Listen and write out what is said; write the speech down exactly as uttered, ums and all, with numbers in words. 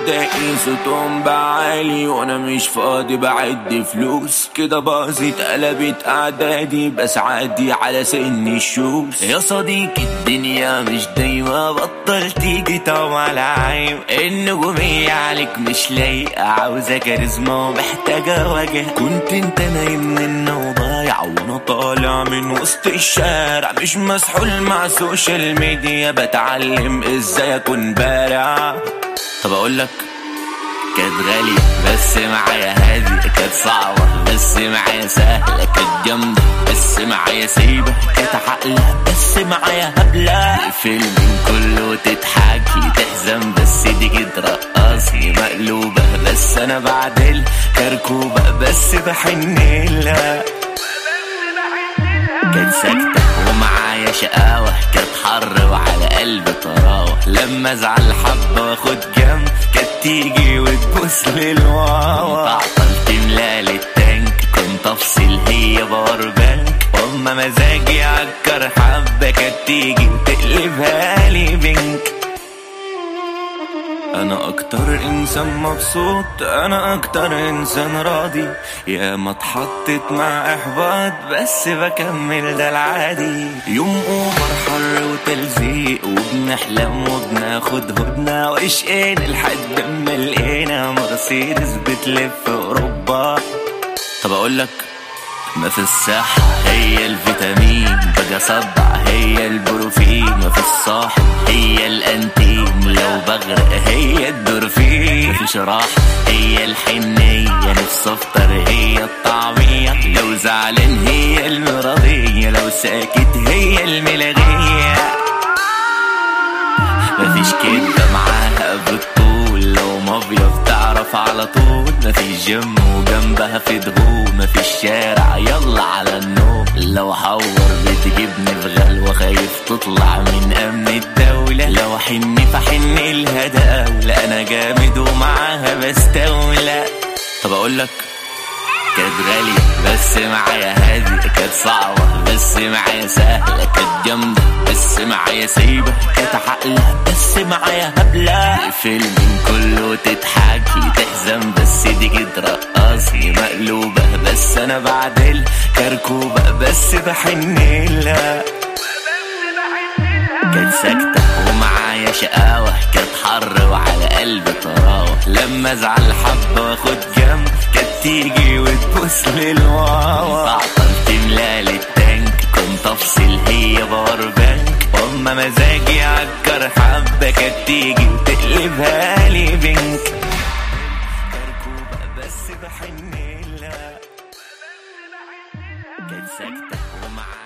أعدائي صوتهم بعالي وأنا مش فاضي بعد فلوس، كده باظت قلبت أعدادي بس عادي على سن الشوس. يا صديقي الدنيا مش دايما، بطل تيجي طعم على عيب، النجومية عليك مش لايقة، عاوزة كاريزما ومحتاجة وجه. كنت انت نايم منا وضايع وانا طالع من وسط الشارع، مش مسحول مع السوشيال ميديا، بتعلم ازاي اكون بارع. طب اقولك كانت غالية بس معايا هادي، كانت صعبة بس معايا سهلة، كانت جامدة بس معايا سيبة، كانت عقلة بس معايا هبلة. الفيلم كله تضحكي تحزن بس دي كده رقصي، مقلوبة بس انا بعدل كركوبة بس بحنلها. كانت ساكتة ومعايا شقاوة، كانت حر وعلى قلبي طراوة، لما ازعل حبة واخد جنب كانت تيجي وتبوس للواوا. تعطل تملالي التانك كنت افصل هي باور بانك، واما مزاجي عكر حبة كانت تيجي وتقلبها لي بنك. انا اكتر انسان مبسوط، انا اكتر انسان راضي، يا ما اتحطت مع احباط بس بكمل ده العادي. يوم اوفر حر وتلزيق وبنحلم وبناخد هدنة وعشقين لحد ما لقينا مرسيدس بتلف اوروبا. طب اقولك ما في الصحة هي الفيتامين، بقى صدع هي البروفين، ما في الصاحب هي الانتيم، لو بغرق هي الدورفين، مفيش راحة هي الحنية، نفس افطر هي الطعمية، لو زعلان هي المرضية، لو ساكت هي الملغية. مفيش كده معاها بالطول، لو مافيا بتعرف على طول، مفيش جيم وجنبها في دهون، مفيش شارع يلا على النوم، لو حور بتجيبني في غلوة خايف تطلع من امن الدولة، لو حن فحن الهدى اولى، انا جامد ومعاها بستولى. طب اقولك كانت غالية بس معايا هادي، كانت صعبة بس معايا سهلة، كانت جامدة بس معايا سيبة، كانت عقلة بس معايا هبلة. الفيلم كله تضحكي تحزن بس دي كده رقصي، مقلوبة بس انا بعدل كركوبة بس بحنلها. كانت ساكتة ومعايا شقاوة، كانت حر وعلى قلبي طراوة، لما ازعل حبة واخد جنب كانت تيجي وتبوس للواوا. تعطل تملالي التانك كنت افصل هي باور بانك، واما مزاجي عكر حبة كانت تيجي وتقلبها لي بنك. كركوبة بس بحنلها. كانت ساكتة ومعايا